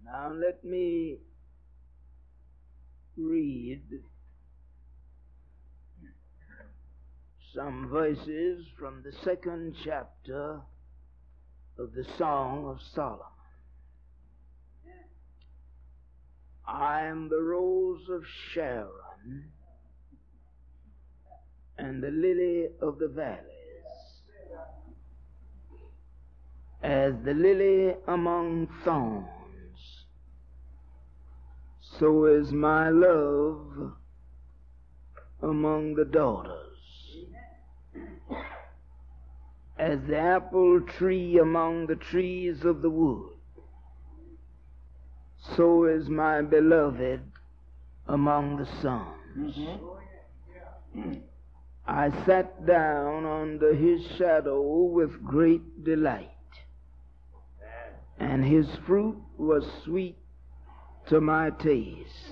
Now let me read some verses from the second chapter of the Song of Solomon. I am the rose of Sharon and the lily of the valleys. As the lily among thorns, so is my love among the daughters. As the apple tree among the trees of the wood, so is my beloved among the sons. I sat down under his shadow with great delight, and his fruit was sweet to my taste.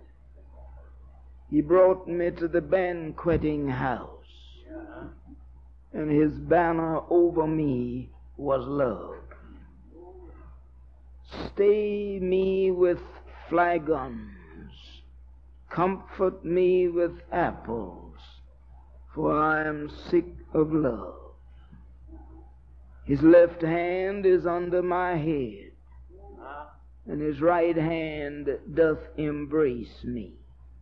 He brought me to the banqueting house, and his banner over me was love. Stay me with flagons, comfort me with apples, for I am sick of love. His left hand is under my head, and his right hand doth embrace me.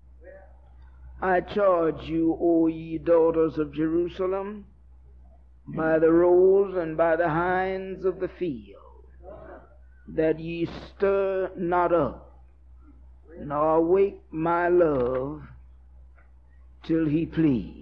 I charge you, O ye daughters of Jerusalem, by the roes and by the hinds of the field, that ye stir not up, nor wake my love till he please.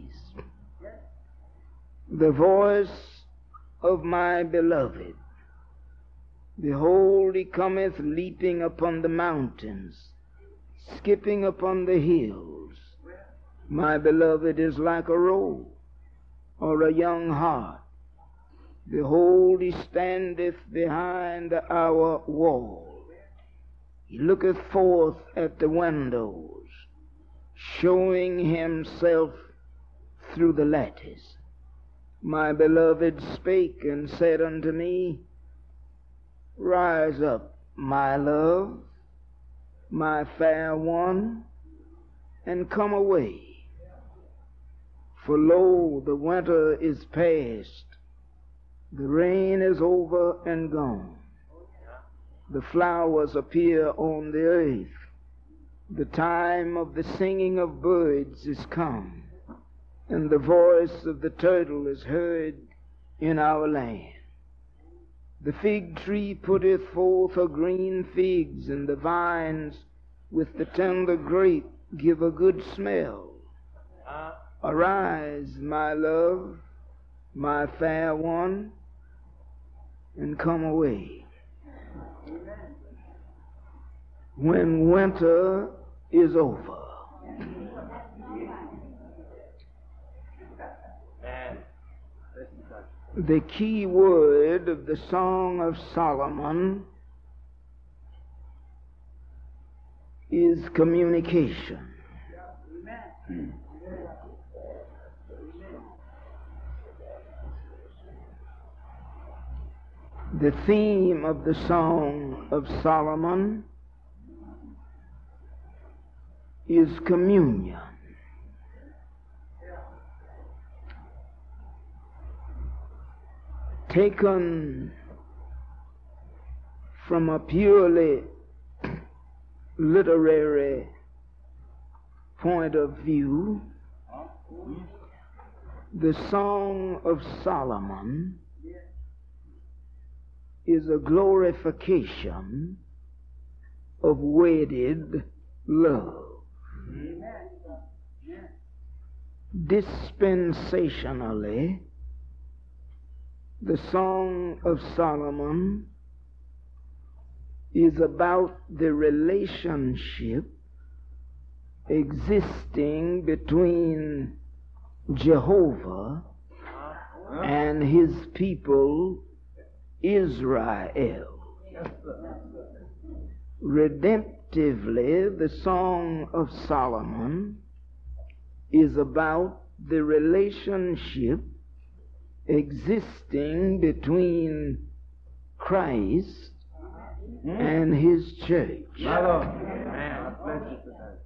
The voice of my beloved, behold, he cometh leaping upon the mountains, skipping upon the hills. My beloved is like a roe or a young hart. Behold, he standeth behind our wall. He looketh forth at the windows, showing himself through the lattice. My beloved spake and said unto me, Rise up, my love, my fair one, and come away. For lo, the winter is past, the rain is over and gone. The flowers appear on the earth. The time of the singing of birds is come, and the voice of the turtle is heard in our land. The fig tree putteth forth her green figs, and the vines with the tender grape give a good smell. Arise, my love, my fair one, and come away. When winter is over, the key word of the Song of Solomon is communication. The theme of the Song of Solomon is communion. Taken from a purely literary point of view, the Song of Solomon is a glorification of wedded love. Dispensationally, the Song of Solomon is about the relationship existing between Jehovah and his people Israel. Redemptively, the Song of Solomon is about the relationship existing between Christ and his church. My Lord. Amen. Bless you tonight.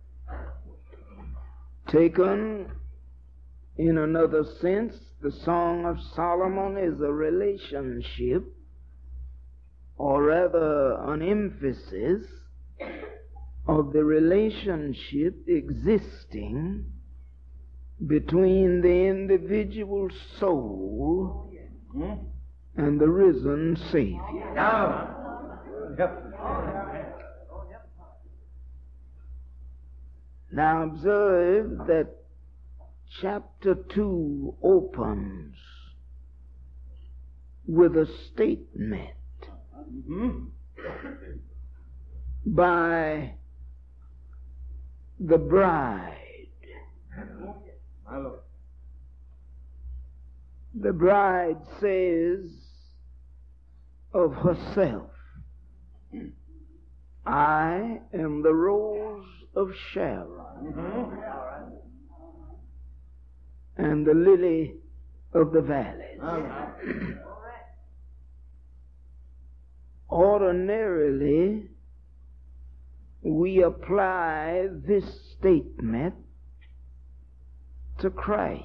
Taken in another sense, the Song of Solomon is a relationship, or rather an emphasis of the relationship existing between the individual soul and the risen Savior. Now observe that chapter 2 opens with a statement by the bride. The bride says of herself, I am the rose of Sharon and the lily of the valleys. Ordinarily, we apply this statement to Christ.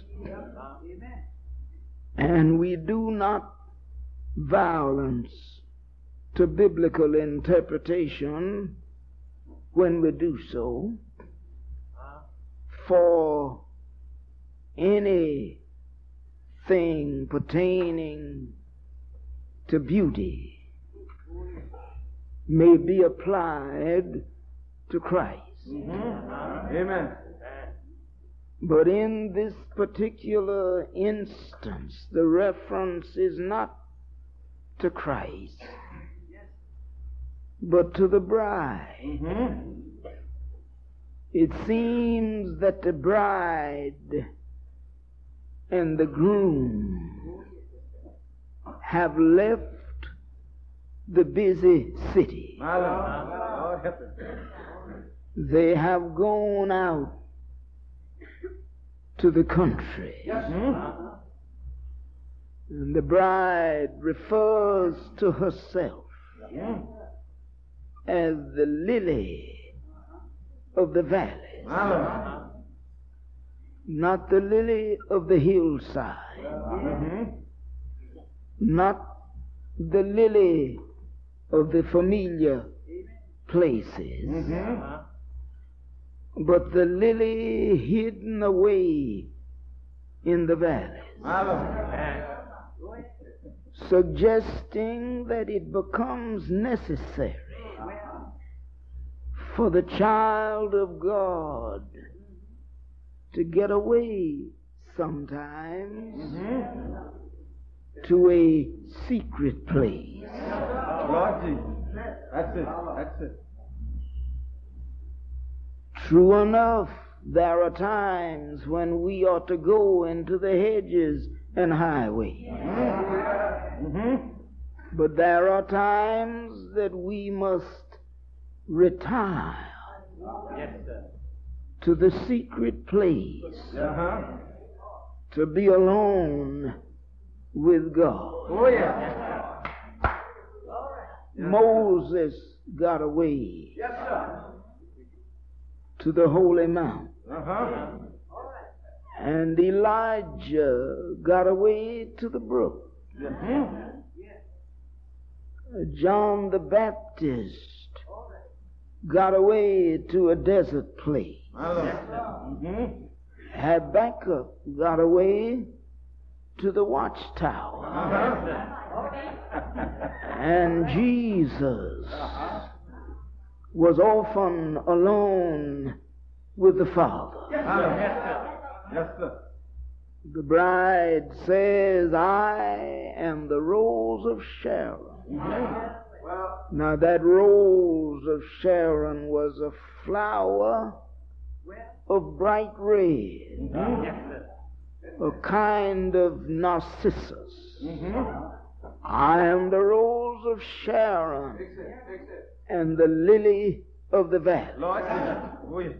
And we do not violence to biblical interpretation when we do so, for anything pertaining to beauty may be applied to Christ. Amen. But in this particular instance, the reference is not to Christ, but to the bride. It seems that the bride and the groom have left the busy city. They have gone out to the country. And the bride refers to herself as the lily of the valleys, not the lily of the hillside, not the lily of the familiar places, but the lily hidden away in the valleys, suggesting that it becomes necessary for the child of God to get away sometimes to a secret place. Lord Jesus. That's it. That's it. True enough, there are times when we ought to go into the hedges and highways. But there are times that we must retire to the secret place to be alone with God. Oh, yeah. Moses got away to the holy mount. And Elijah got away to the brook. John the Baptist got away to a desert place. Habakkuk got away to the watchtower. And Jesus was often alone with the Father. Yes, sir. The bride says, I am the rose of Sharon. Now that rose of Sharon was a flower of bright red, a kind of narcissus. I am the rose of Sharon and the lily of the valley.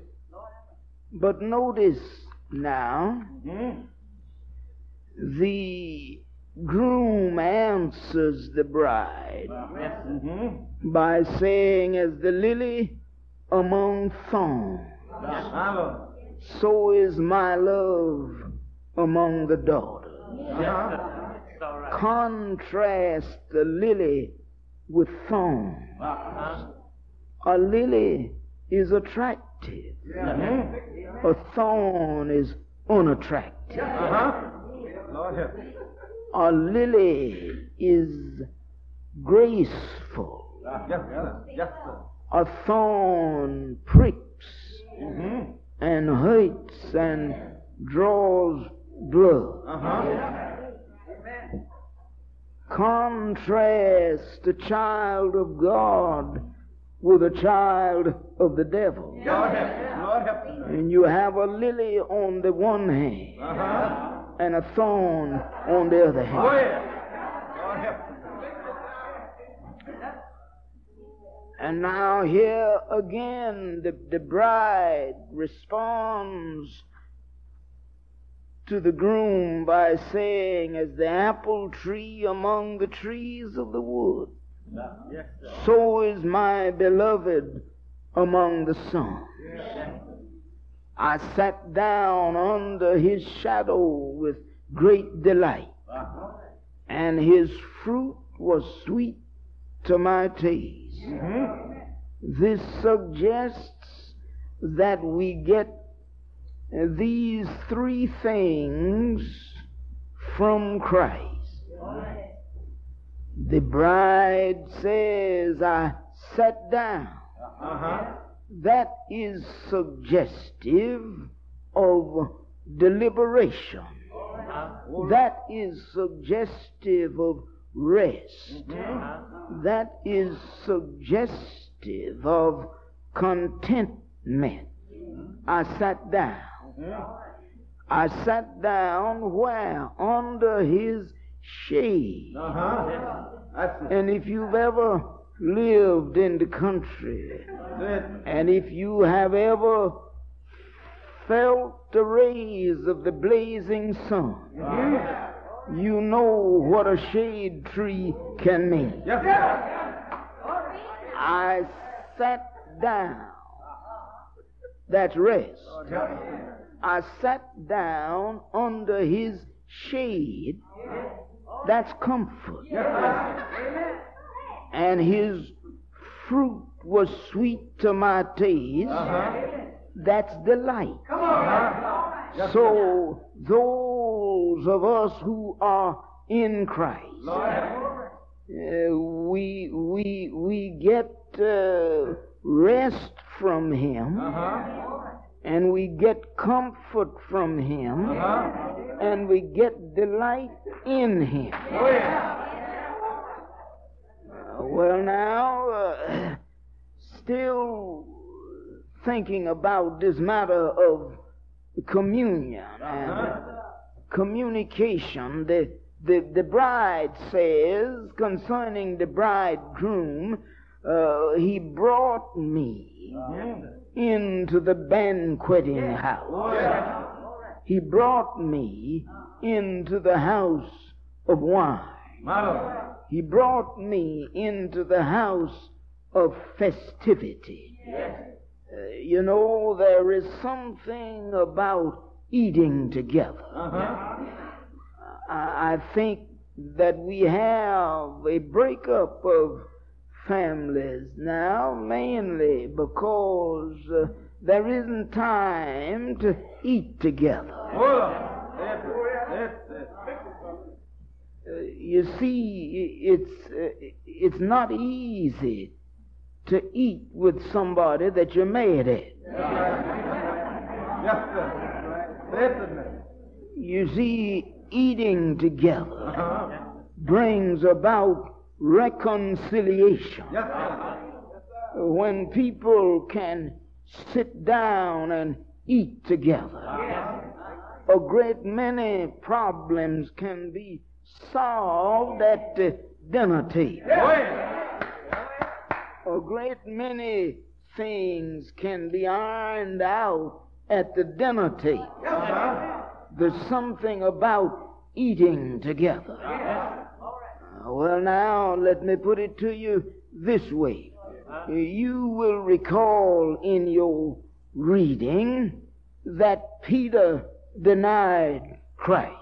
But notice now, the groom answers the bride by saying, as the lily among thorns, so is my love among the daughters. Contrast the lily with thorns. A lily is attractive. A thorn is unattractive. A lily is graceful. A thorn pricks and hurts and draws blood. Contrast the child of God with a child of the devil. And you have a lily on the one hand and a thorn on the other hand. And now here again the bride responds to the groom by saying, as the apple tree among the trees of the wood, so is my beloved among the sons. I sat down under his shadow with great delight, and his fruit was sweet to my taste. This suggests that we get these three things from Christ. The bride says, I sat down. That is suggestive of deliberation. That is suggestive of rest. That is suggestive of contentment. I sat down. I sat down where? Under his shade. And if you've ever lived in the country, and if you have ever felt the rays of the blazing sun, you know what a shade tree can mean. I sat down. That's rest. I sat down under his shade. That's comfort. And his fruit was sweet to my taste. That's delight. So those of us who are in Christ, we get rest from him, and we get comfort from him, and we get delight in him. Well, now, still thinking about this matter of communion and communication, the bride says concerning the bridegroom, he brought me into the banqueting house. He brought me into the house of wine. He brought me into the house of festivity. You know, there is something about eating together. I think that we have a breakup of families now, mainly because there isn't time to eat together. You see, it's not easy to eat with somebody that you're mad at. You see, eating together brings about reconciliation. When people can sit down and eat together, a great many problems can be solved at the dinner table. A great many things can be ironed out at the dinner table. There's something about eating together. Well, now, let me put it to you this way. You will recall in your reading that Peter denied Christ.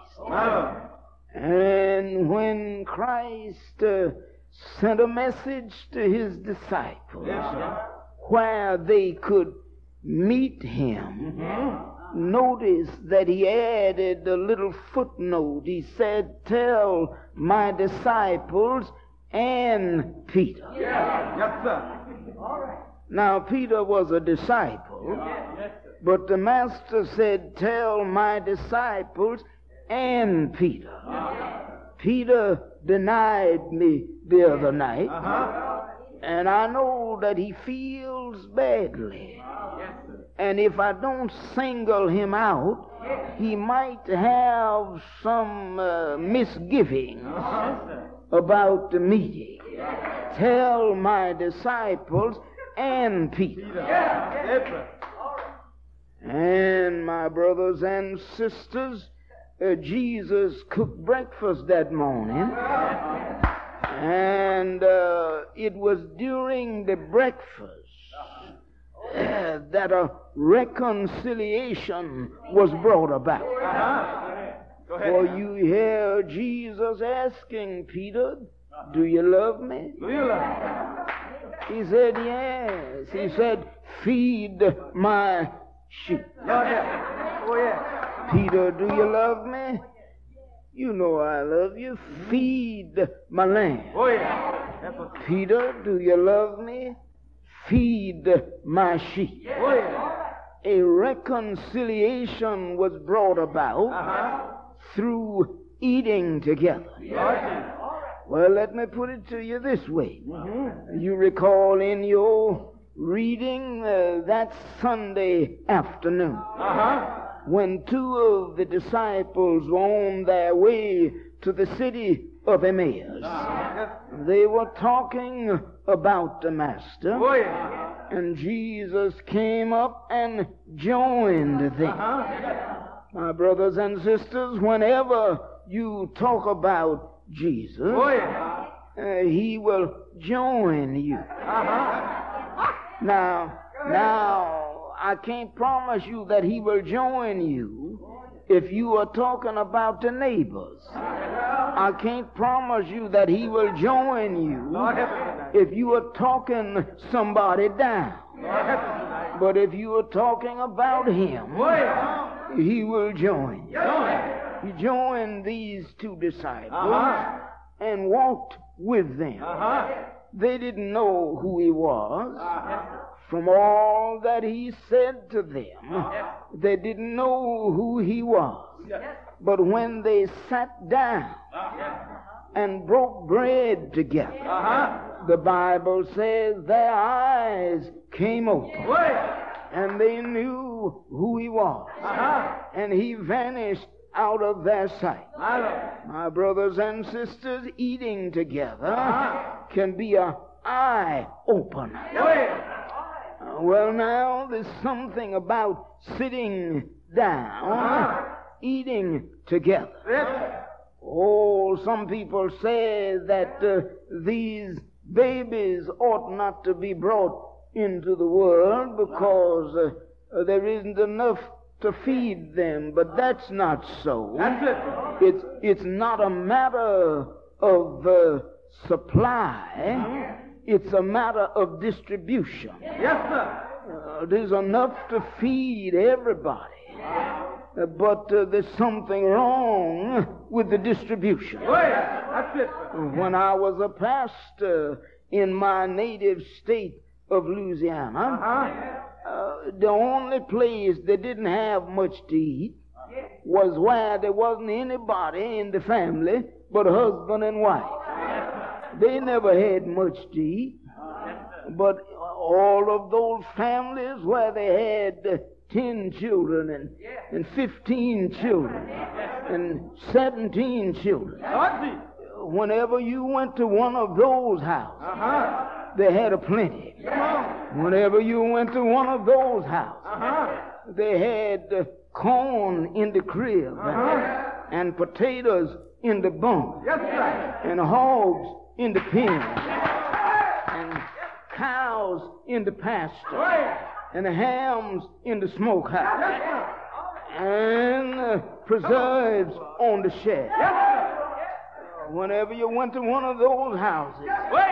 And when Christ sent a message to his disciples where they could meet him, notice that he added a little footnote. He said, tell my disciples and Peter. Yes, sir. Now, Peter was a disciple, but the master said, tell my disciples and Peter. Peter denied me the other night, and I know that he feels badly. And if I don't single him out, he might have some misgivings about the meeting. Tell my disciples and Peter. And my brothers and sisters, Jesus cooked breakfast that morning. And it was during the breakfast that a reconciliation was brought about. For you hear Jesus asking Peter, do you love me? Do you love me? He said, yes. He said, feed my sheep. Oh, yeah. Peter, do you love me? You know I love you. Feed my lamb. Oh, yeah. Peter, do you love me? Feed my sheep. Oh, yeah. A reconciliation was brought about through eating together. Well, let me put it to you this way. You recall in your reading that Sunday afternoon when two of the disciples were on their way to the city of Emmaus. They were talking about the Master, and Jesus came up and joined them. My brothers and sisters, whenever you talk about Jesus, he will join you. Now, I can't promise you that he will join you if you are talking about the neighbors. I can't promise you that he will join you if you are talking somebody down. But if you are talking about him, he will join you. He joined these two disciples and walked with them. They didn't know who he was. From all that he said to them, they didn't know who he was. But when they sat down and broke bread together, the Bible says their eyes came open and they knew who he was. And he vanished out of their sight. My brothers and sisters, eating together can be an eye opener. Well, now, there's something about sitting down, eating together. Oh, some people say that these babies ought not to be brought into the world because there isn't enough to feed them, but that's not so. It's not a matter of supply. It's a matter of distribution. Yes, sir. There's enough to feed everybody. But there's something wrong with the distribution. That's it. When I was a pastor in my native state of Louisiana, the only place they didn't have much to eat was where there wasn't anybody in the family but a husband and wife. They never had much to eat. But all of those families where they had 10 children and 15 children and 17 children, whenever you went to one of those houses, they had a plenty. Whenever you went to one of those houses, they had corn in the crib and potatoes in the bone, Yes, sir. and hogs in the pen, and cows in the pasture, and hams in the smokehouse, and preserves on the shelf. Whenever you went to one of those houses,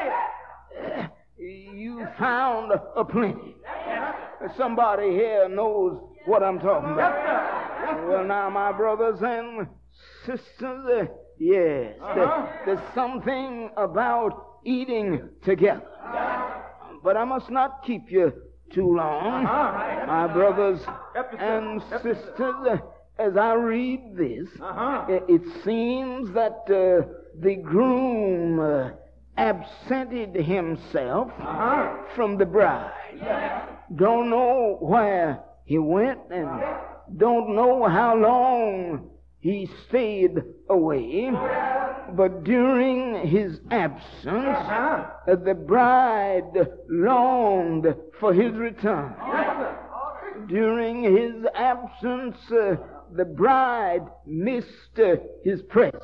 you found a plenty. Somebody here knows what I'm talking about. Well, now, my brothers and sisters, yes, there's something about eating together. But I must not keep you too long, my brothers and sisters. As I read this, it seems that the groom absented himself from the bride. Don't know where he went and don't know how long he stayed away. But during his absence, the bride longed for his return. During his absence, the bride missed his presence.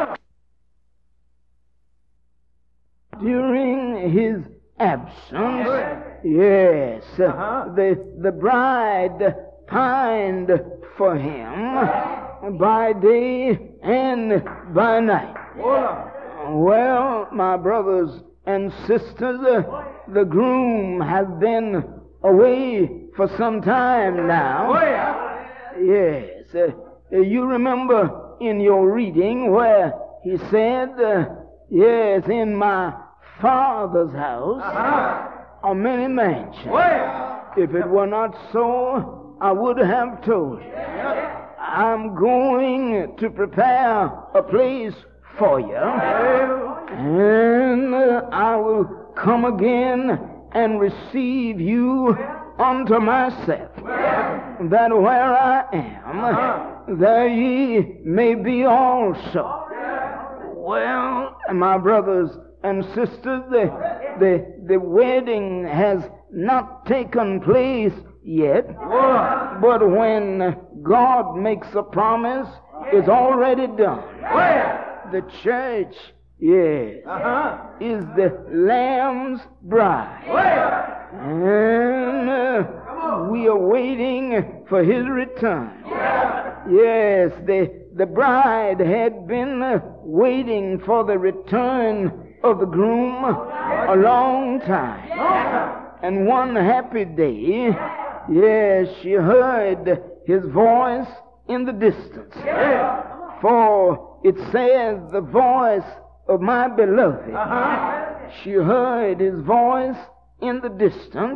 During his absence, yes, the bride pined for him by day and by night. Well, my brothers and sisters, the groom has been away for some time now. Yes. You remember in your reading where he said, yes, in my Father's house are many mansions. If it were not so, I would have told you. I'm going to prepare a place for you, and I will come again and receive you unto myself, that where I am, there ye may be also. Well, my brothers and sisters, the wedding has not taken place yet, but when God makes a promise, it's already done. The church, yes, is the Lamb's bride. And we are waiting for his return. Yes, the bride had been waiting for the return of the groom a long time. And one happy day, yes, she heard his voice in the distance. For it says, the voice of my beloved. She heard his voice in the distance,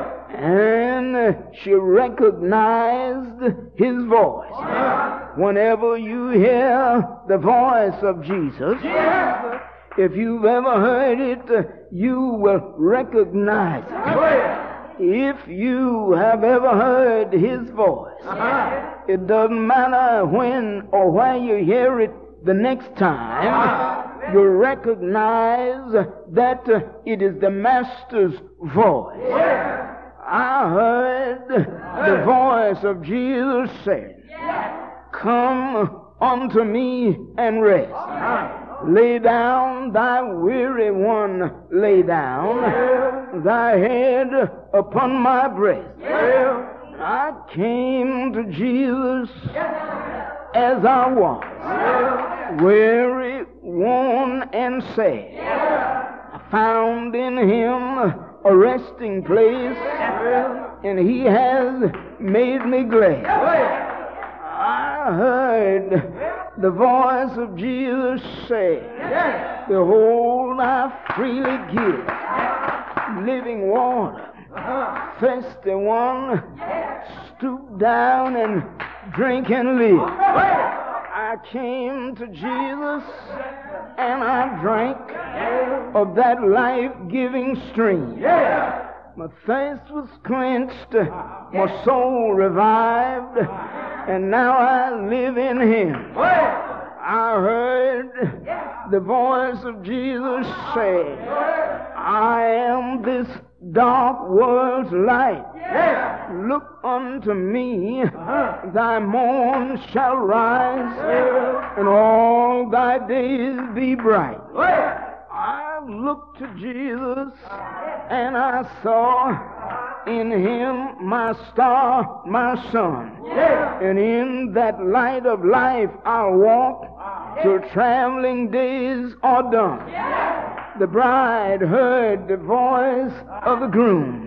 and she recognized his voice. Whenever you hear the voice of Jesus, if you've ever heard it, you will recognize it. If you have ever heard his voice, it doesn't matter when or where you hear it the next time, you recognize that it is the Master's voice. I heard the voice of Jesus saying, "Come unto me and rest. Lay down thy weary one, lay down thy head upon my breast." I came to Jesus as I was, weary, worn, and sad. I found in him a resting place, and he has made me glad. I heard the voice of Jesus say, "Behold, I freely give living water. Thirsty one, stoop down and drink and live." I came to Jesus and I drank of that life-giving stream. My thirst was quenched, my soul revived, and now I live in him. I heard the voice of Jesus say, "I am this dark world's light. Look unto me, thy morn shall rise, and all thy days be bright. I looked to Jesus, and I saw in him my star, my sun. And in that light of life I'll walk till traveling days are done. The bride heard the voice of the groom.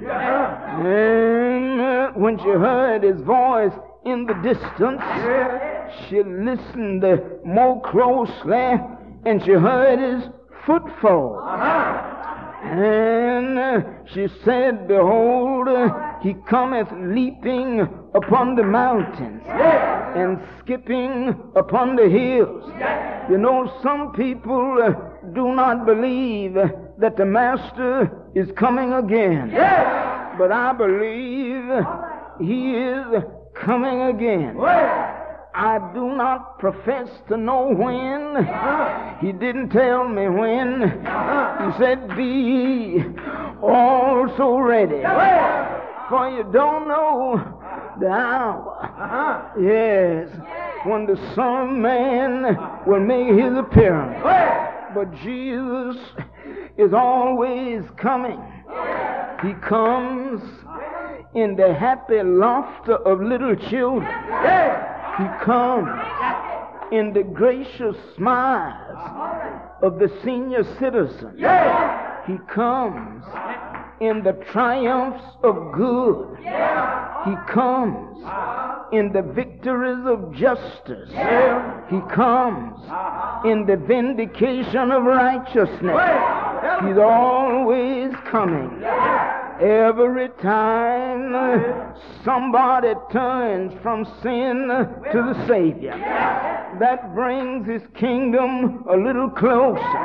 And when she heard his voice in the distance, she listened more closely, and she heard his footfall. And she said, behold, he cometh leaping upon the mountains and skipping upon the hills. You know, some people do not believe that the Master is coming again. But I believe he is coming again. I do not profess to know when. He didn't tell me when. He said, be ye also ready. For you don't know the hour. Yes, when the Son of Man will make his appearance. But Jesus is always coming. He comes in the happy laughter of little children. He comes in the gracious smiles of the senior citizen. He comes in the triumphs of good. He comes in the victories of justice. He comes in the vindication of righteousness. He's always coming. Every time somebody turns from sin to the Savior, that brings his kingdom a little closer.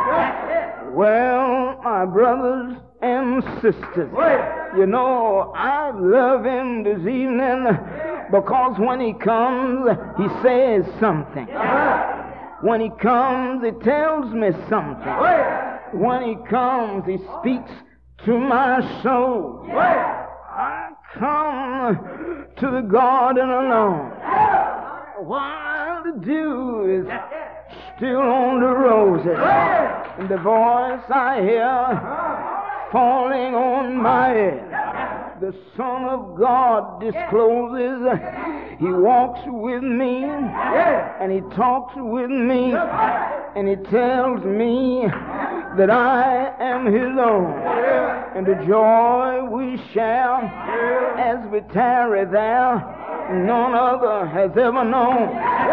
Well, my brothers and sisters, you know, I love him this evening because when he comes, he says something. When he comes, he tells me something. When he comes, he speaks to my soul. I come to the garden alone while the dew is still on the roses, and the voice I hear falling on my head. The Son of God discloses. He walks with me, and he talks with me, and he tells me that I am his own, and the joy we share as we tarry there, none other has ever known.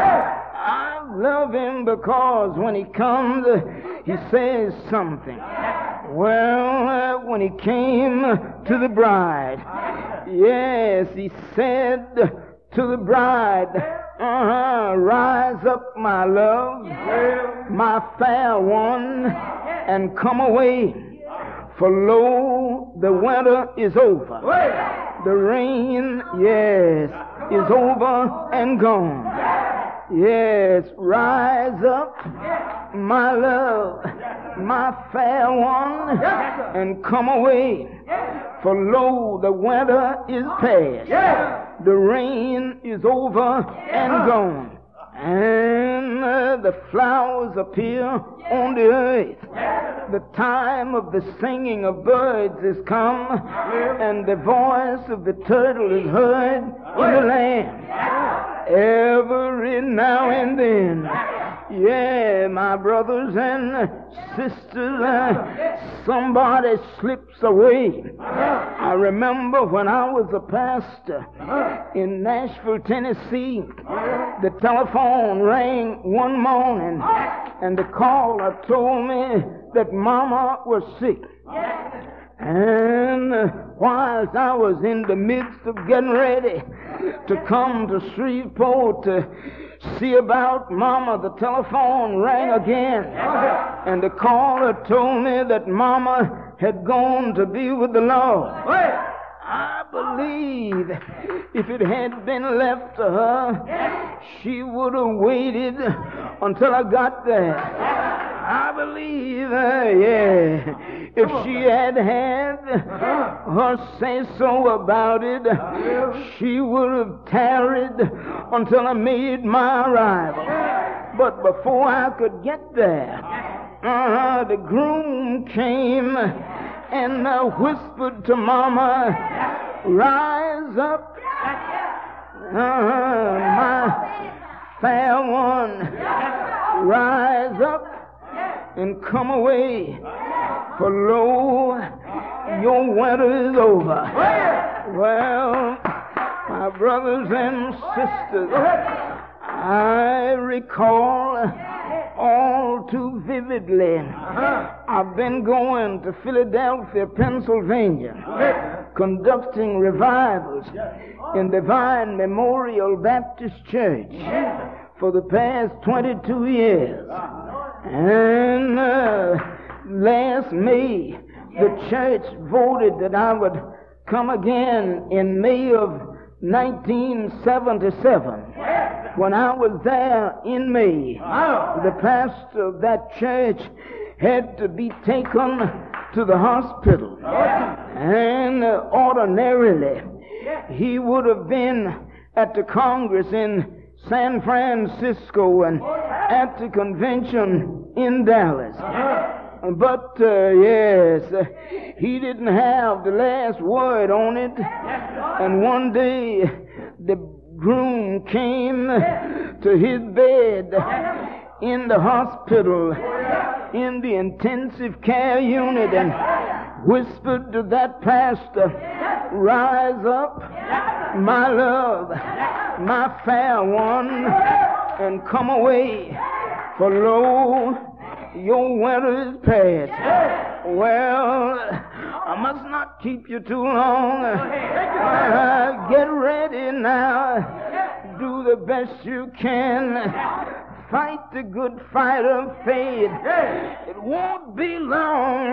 I love him because when he comes, he says something. Well, when he came to the bride, yes, he said to the bride, rise up, my love, my fair one, and come away, for lo, the winter is over. The rain, yes, is over and gone. Yes, rise up, my love, my fair one, and come away, for lo, the winter is past. The rain is over and gone. And the flowers appear on the earth. The time of the singing of birds is come, and the voice of the turtle is heard in the land. Every now and then, yeah, my brothers and sisters, somebody slips away. I remember when I was a pastor in Nashville, Tennessee, the telephone rang one morning, and the caller told me that Mama was sick. And whilst I was in the midst of getting ready to come to Shreveport to see about Mama, the telephone rang again, and the caller told me that Mama had gone to be with the Lord. I believe if it had been left to her, she would have waited until I got there. I believe, if she had her say so about it, she would have tarried until I made my arrival. But before I could get there, the groom came and whispered to Mama, rise up, my fair one, rise up and come away, for lo, your winter is over. Well, my brothers and sisters, I recall all too vividly. I've been going to Philadelphia, Pennsylvania, conducting revivals in Divine Memorial Baptist Church for the past 22 years. And last May, the church voted that I would come again in May of 1977. When I was there in May, the pastor of that church had to be taken to the hospital. And ordinarily, he would have been at the Congress in San Francisco and at the convention in Dallas. But, he didn't have the last word on it. And one day, the groom came to his bed in the hospital, in the intensive care unit, and whispered to that pastor, rise up, my love, my fair one, and come away, for lo, your winter is past. Well, I must not keep you too long. Get ready now. Do the best you can. Fight the good fight of faith. It won't be long,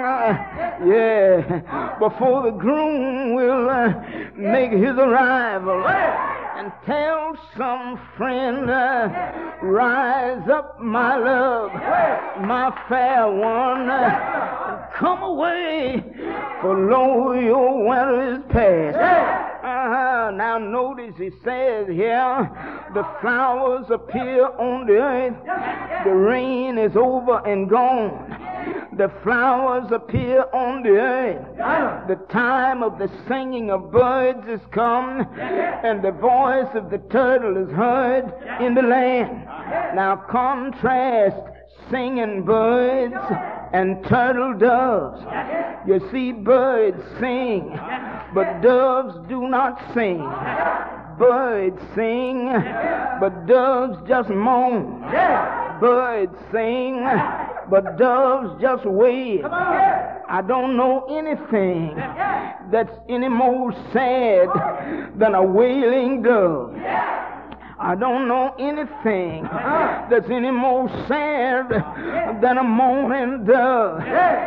before the groom will make his arrival. And tell some friend, rise up, my love, my fair one, and come away, for lo, your winter is past. Now notice he says here, the flowers appear on the earth, the rain is over and gone. The flowers appear on the earth. The time of the singing of birds is come, and the voice of the turtle is heard in the land. Now contrast singing birds and turtle doves. You see, birds sing, but doves do not sing. Birds sing, but doves just moan. Birds sing, but doves just wave. I don't know anything that's any more sad than a wailing dove. I don't know anything that's any more sad than a moaning dove.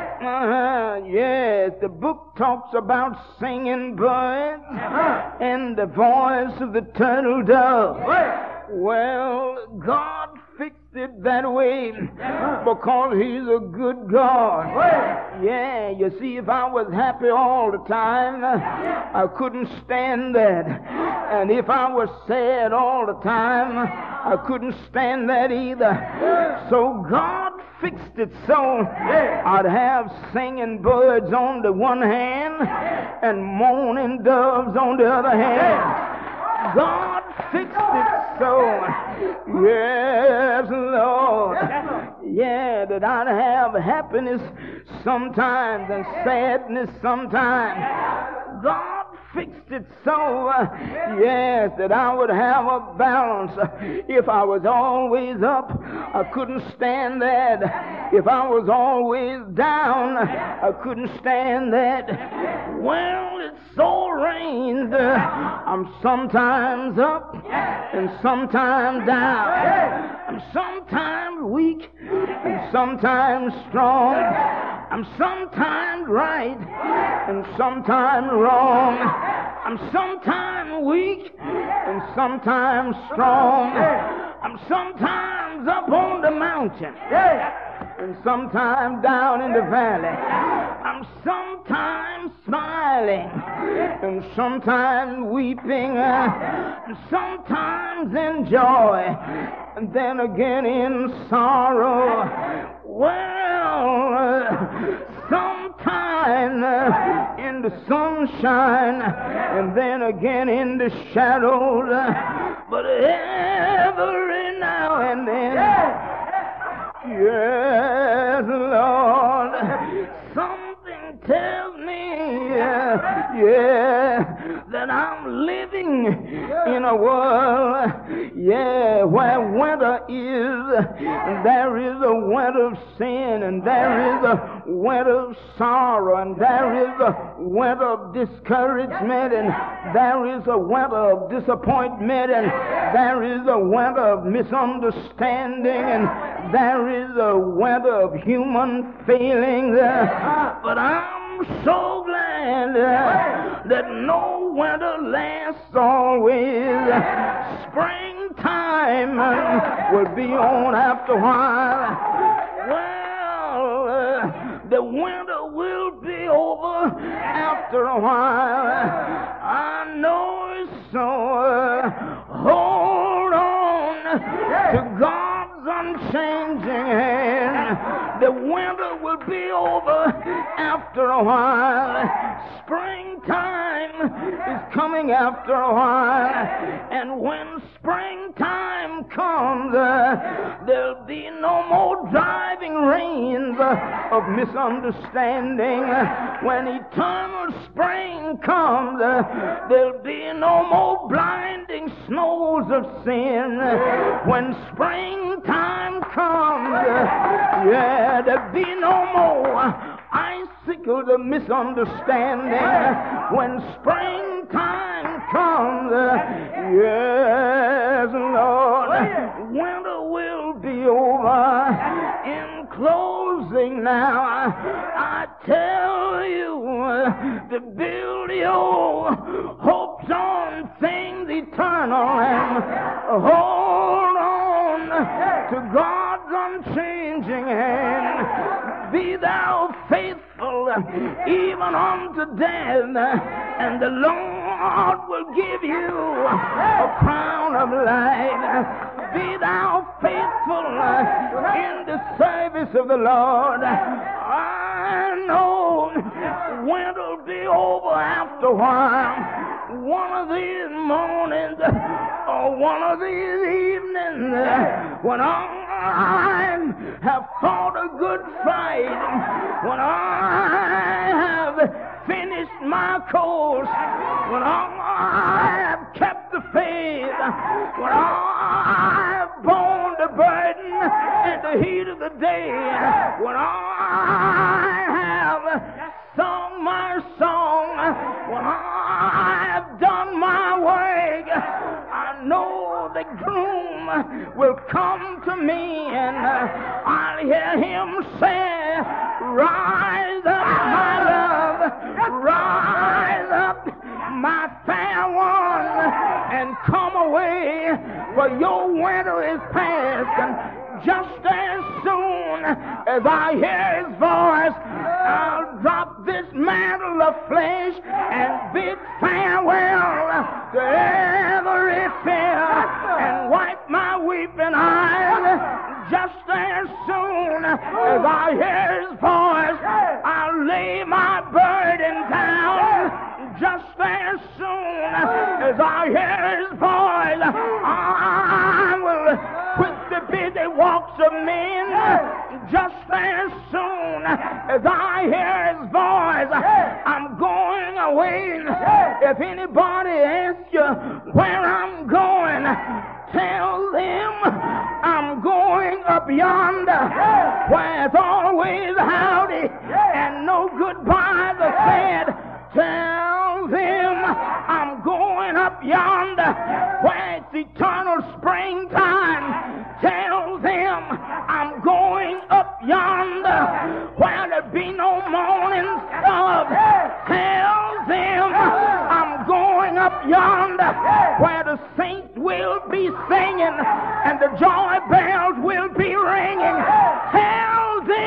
Yes, the book talks about singing birds and the voice of the turtle dove. Well, God fixed it that way because He's a good God. Yeah, you see, if I was happy all the time, I couldn't stand that. And if I was sad all the time, I couldn't stand that either. So God fixed it so I'd have singing birds on the one hand and moaning doves on the other hand. God fixed it so, yes, Lord, yeah, that I'd have happiness sometimes and sadness sometimes. God fixed it so, yes, that I would have a balance. If I was always up, I couldn't stand that. If I was always down, I couldn't stand that. Well, it so rains. I'm sometimes up and sometimes down. I'm sometimes weak and sometimes strong. I'm sometimes right and sometimes wrong. I'm sometimes weak and sometimes strong. I'm sometimes up on the mountain And sometimes down in the valley, I'm sometimes smiling, and sometimes weeping, and sometimes in joy, and then again in sorrow. Well, sometimes in the sunshine, and then again in the shadows, but every now and then, yes, Lord, something tells me, that I'm living in a world, where winter is, and there is a winter of sin, and there is a winter of sorrow, and there is a winter of discouragement, and there is a winter of disappointment, and there is a winter of misunderstanding, and there is a winter of human feelings. But I'm so glad that no winter lasts always. Springtime will be on after a while. Well, the winter will be over after a while. I know it's so. Hold on to God's unchanging hand. The winter will be over after a while. Springtime is coming after a while. And when springtime comes, there'll be no more driving rains of misunderstanding. When eternal spring comes, there'll be no more blinding snows of sin. When springtime comes, there'll be no more icicles of misunderstanding. When springtime comes, yes, Lord, winter will be over. In closing now, I tell you to build your hopes on things eternal and hold on to God's unchanging hand. Be thou faithful even unto death, and the Lord will give you a crown of life. Be thou faithful in the service of the Lord. I know winter'll be over after a while. One of these mornings or one of these evenings, when I have fought a good fight, when I have finished my course, when I have kept the faith, when I have borne the burden and the heat of the day, when I have sung my song, when I have done my work, I know the groom will come to me and I'll hear him say, rise up, my love, rise up, my fair one, and come away, for your winter is past. And just as soon as I hear his voice, I'll drop this mantle of flesh and bid farewell to every fear and wipe my weeping eyes. Just as soon as I hear his voice, I'll lay my burden down. Just as soon as I hear his voice, I will quit the busy walks of men. Just as soon as I hear his voice, I'm going away. If anybody asks you where I'm going, tell them I'm going up yonder, where it's always howdy and no goodbyes are said. Tell them I'm going up yonder, where it's eternal springtime. Tell them I'm going up yonder, where there be no morning sun. Tell them I'm going up yonder, where the saints will be singing and the joy bells will be ringing. Tell them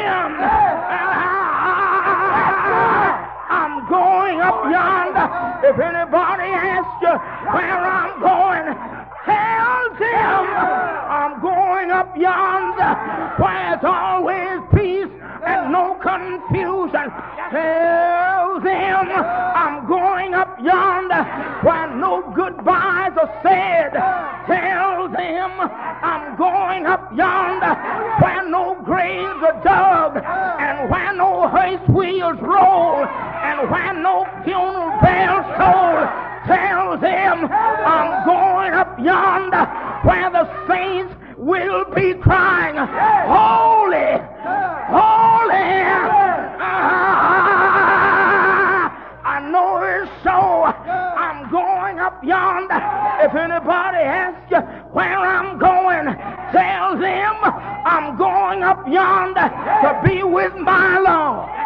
going up yonder. If anybody asks you where I'm going, tell them I'm going up yonder, where there's always peace and no confusion. Tell them I'm going up yonder, where no goodbyes are said. Tell them I'm going up yonder, where no graves are dug, and where no hearse wheels roll, and where no funeral bells toll. Tell them I'm going up yonder, where the saints will be crying, holy, holy. I know it's so. I'm going up yonder. If anybody asks you where I'm going, tell them I'm going up yonder to be with my Lord.